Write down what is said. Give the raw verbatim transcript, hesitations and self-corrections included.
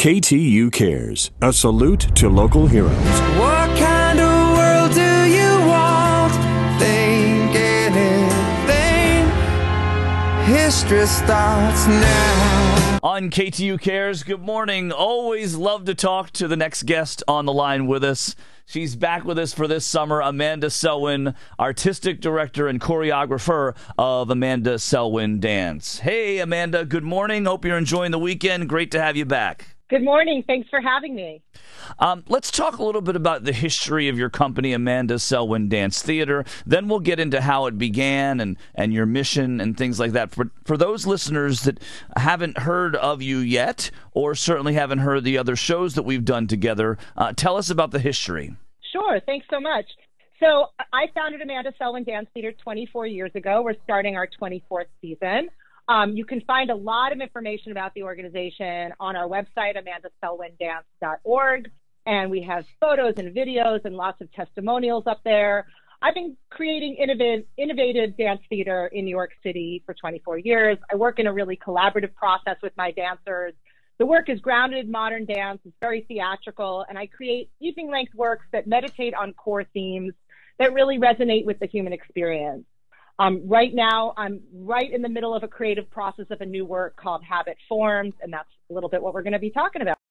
K T U Cares, a salute to local heroes. What kind of world do you want? Think anything. History starts now. On K T U Cares, good morning. Always love to talk to the next guest on the line with us. She's back with us for this summer, Amanda Selwyn, artistic director and choreographer of Amanda Selwyn Dance. Hey, Amanda, good morning. Hope you're enjoying the weekend. Great to have you back. Good morning. Thanks for having me. Um, let's talk a little bit about the history of your company, Amanda Selwyn Dance Theater. Then we'll get into how it began and, and your mission and things like that. For, for those listeners that haven't heard of you yet, or certainly haven't heard the other shows that we've done together, uh, tell us about the history. Sure. Thanks so much. So I founded Amanda Selwyn Dance Theater twenty-four years ago. We're starting our twenty-fourth season. Um, you can find a lot of information about the organization on our website, amanda selwyn dance dot org, and we have photos and videos and lots of testimonials up there. I've been creating innovative, innovative dance theater in New York City for twenty-four years. I work in a really collaborative process with my dancers. The work is grounded in modern dance. It's very theatrical, and I create evening-length works that meditate on core themes that really resonate with the human experience. Um, right now, I'm right in the middle of a creative process of a new work called Habit Forms, and that's a little bit what we're going to be talking about.